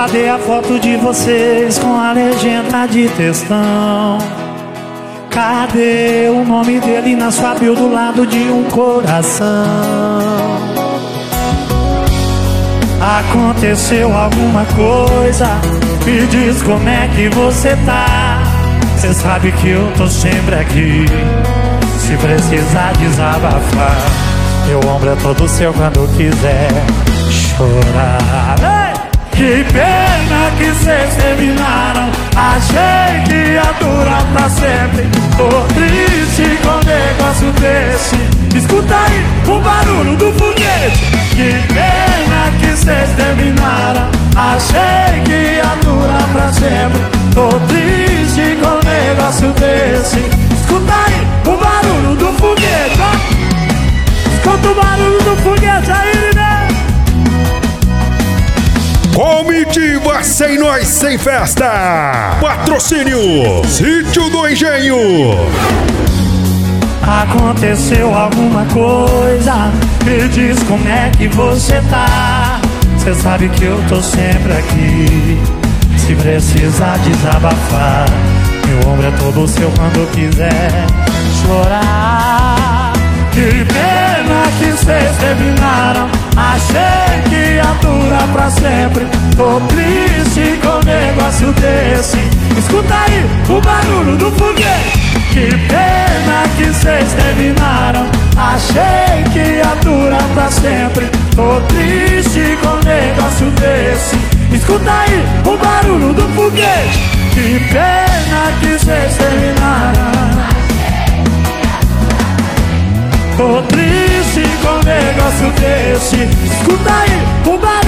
Cadê a foto de vocês com a legenda de textão? Cadê o nome dele na sua bio do lado de um coração? Aconteceu alguma coisa? Me diz como é que você tá. Cê sabe que eu tô sempre aqui, se precisar desabafar. Meu ombro é todo seu quando quiser chorar. Ei! Que pena que cês terminaram. Achei que ia durar pra sempre. Tô triste com um negócio desse. Escuta aí o barulho do foguete. Que pena que cês terminaram. Achei que ia durar pra sempre. Tô triste com um negócio desse. Escuta aí o barulho do foguete, ó. Escuta o barulho do foguete aí, né? Comitiva Sem Nós Sem Festa. Patrocínio Sítio do Engenho. Aconteceu alguma coisa? Me diz como é que você tá. Cê sabe que eu tô sempre aqui, se precisar desabafar. Meu ombro é todo seu quando quiser chorar. Que pena que cês terminaram. Achei que ia durar pra sempre. Tô triste com um negócio desse. Escuta aí o barulho do foguete. Que pena que cês terminaram. Achei que ia durar pra sempre. Tô triste com um negócio desse. Escuta aí o barulho do foguete. Que pena que cês terminaram. Tô triste com um negócio desse. Escuta aí o barulho